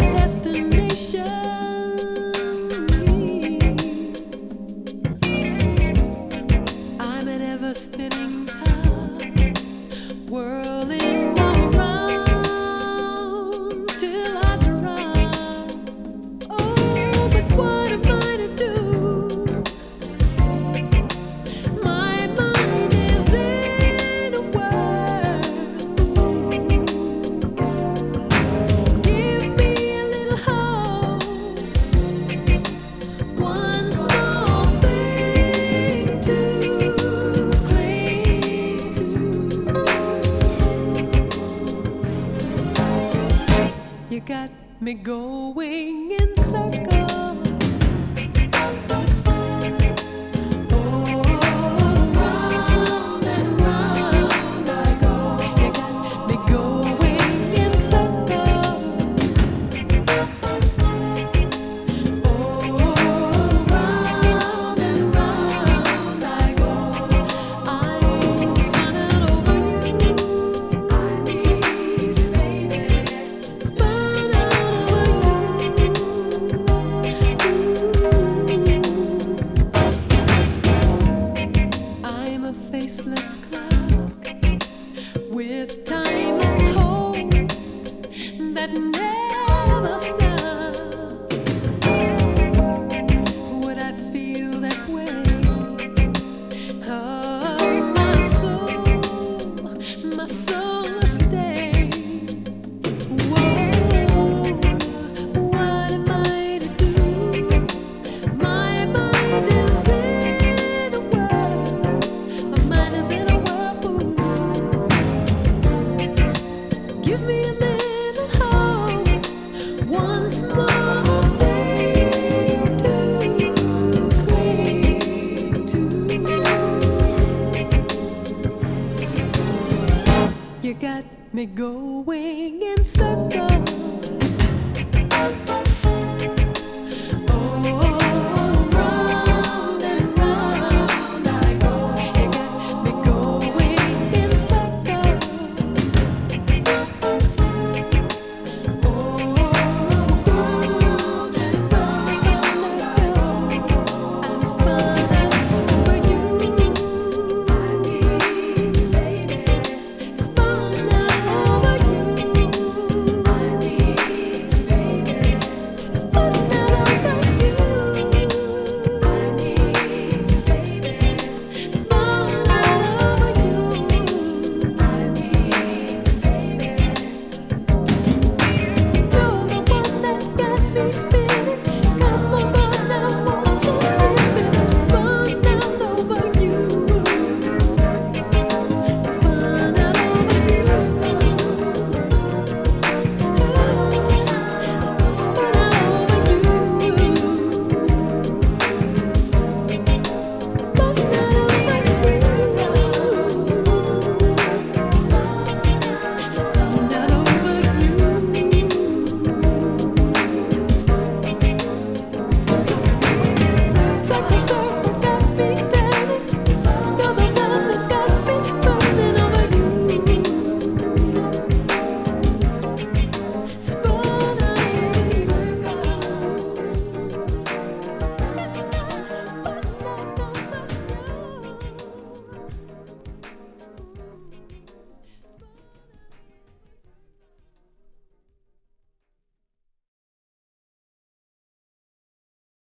Me going in circles. Faceless clock with timeless hopes that never stop. Would I feel that way? Oh, my soul will stay. Whoa, what am I to do? My mind is in a whirl. Mine is in a whirlpool. Give me a little hope, once more thing to cling to. You got me going